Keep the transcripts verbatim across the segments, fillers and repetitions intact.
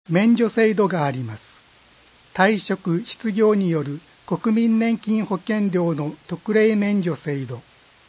免除制度があります。退職・失業による国民年金保険料の特例免除制度。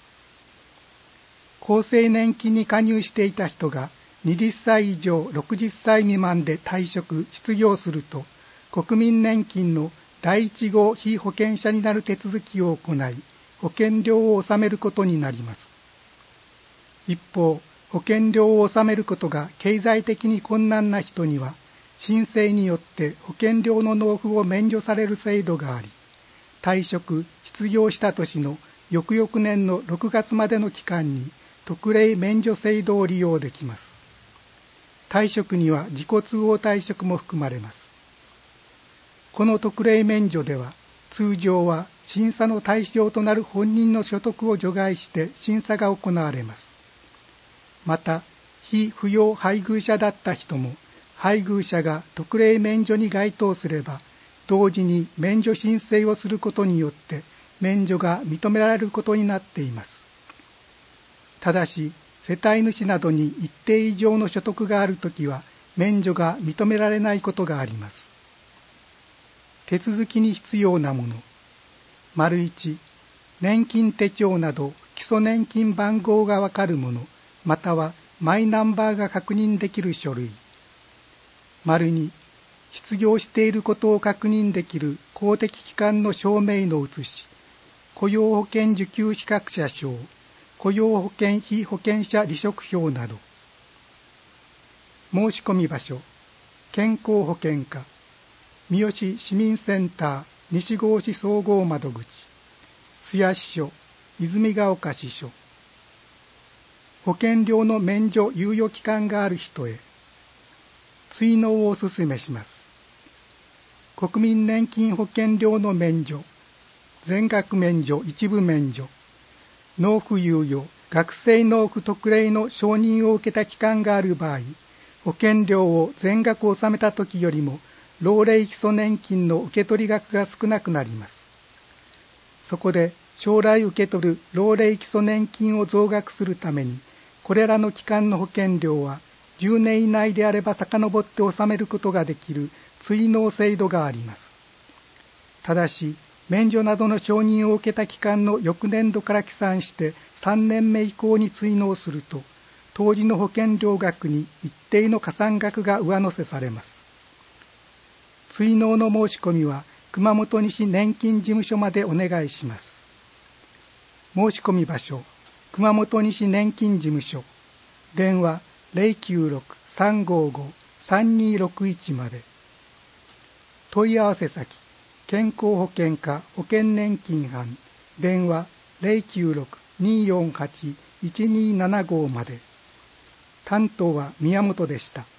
厚生年金に加入していた人がはたち以上ろくじゅっさい未満で退職・失業すると、国民年金の第一号被保険者になる手続きを行い、保険料を納めることになります。一方、保険料を納めることが経済的に困難な人には、申請によって保険料の納付を免除される制度があり、退職・失業した年の翌々年のろくがつまでの期間に特例免除制度を利用できます。退職には自己都合退職も含まれます。この特例免除では、通常は審査の対象となる本人の所得を除外して審査が行われます。また、被扶養配偶者だった人も、配偶者が特例免除に該当すれば、同時に免除申請をすることによって免除が認められることになっています。ただし、世帯主などに一定以上の所得があるときは、免除が認められないことがあります。手続きに必要なもの。丸いち、年金手帳など基礎年金番号がわかるもの、またはマイナンバーが確認できる書類。丸に、失業していることを確認できる公的機関の証明の写し、雇用保険受給資格者証、雇用保険被保険者離職票など。申し込み場所、健康保険課、三好市民センター西郷市総合窓口、津屋支所、泉ヶ丘支所。保険料の免除猶予期間がある人へ、追納をお勧めします。国民年金保険料の免除、全額免除、一部免除、納付猶予、学生納付特例の承認を受けた期間がある場合、保険料を全額納めた時よりも、老齢基礎年金の受取額が少なくなります。そこで、将来受け取る老齢基礎年金を増額するために、これらの期間の保険料は、じゅうねん以内であれば遡って納めることができる追納制度があります。ただし、免除などの承認を受けた期間の翌年度から起算してさんねんめ以降に追納すると、当時の保険料額に一定の加算額が上乗せされます。追納の申し込みは熊本西年金事務所までお願いします。申し込み場所、熊本西年金事務所、電話 ゼロきゅうろく さんごご さんにろくいち まで。問い合わせ先、健康保険課保険年金班、電話 ゼロきゅうろく にーよんはち いちにーななご まで。担当は宮本でした。